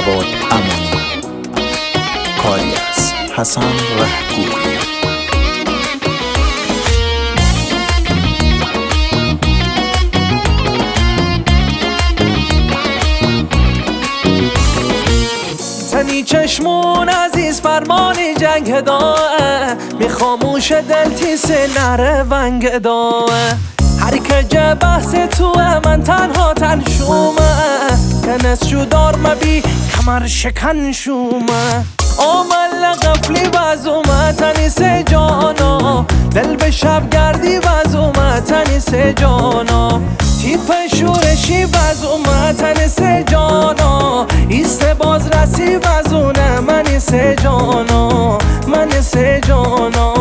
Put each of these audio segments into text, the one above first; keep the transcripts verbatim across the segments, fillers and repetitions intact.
جواد امانی، کاری از حسن رهگوری. تنی چشمون عزیز فرمان جنگ داه، می خاموش دل تیس نره ونگ داه. هر که جه بحث توه من تنها تن شومه، تنس جودار مبی کمر شکن شومه. آمل غفلی بازومه تنیس جانا، دل به شب گردی بازومه تنیس جانا. تیپ شورشی بازومه تنیس جانا، ایست باز رسی بازونه منیس جانا منیس جانا.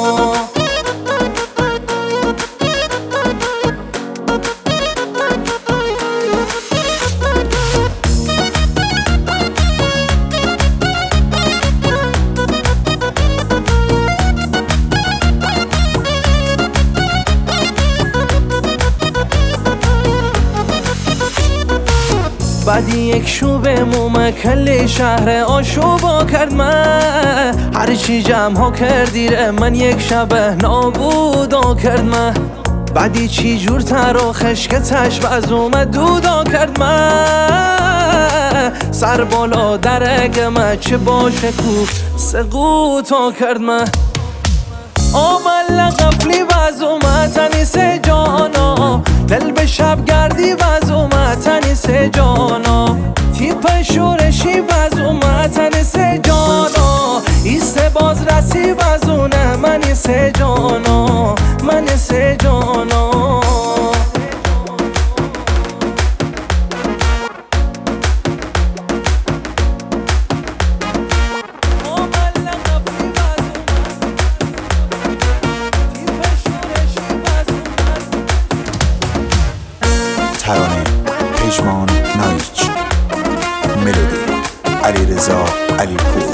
بعدی یک شوبه مومه کلی شهر آشوبا کرد من، هرچی جمع ها کردیره من یک شبه نابودا کرد من. بعدی چی جور تر و خشکتش باز اومد دودا کرد من، سر بالا درگه من چه باشه کو سقوطا کرد من. آمل غفلی باز اومد تنیس جانا، دل به شب گردی باز اومد تنیس جانا. تیپ شورشی باز اومد تنیس جانا، ایست باز رسی بازونه منیس جانا منیس جانا. ترانه پژمان نایچ، ملودی علیرضا علیپور.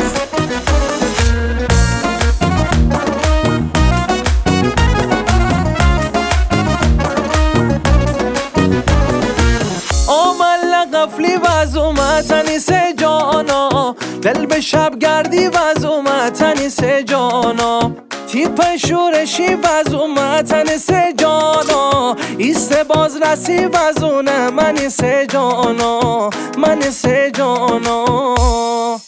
آمل غفلی باز اومد تنیس جانا، دل به شب گردی باز اومد تنیس جانا. تیپ شورشی باز اومد تنیس جانا، ایست باز رسی بازونه منیس جانا منیس جانا.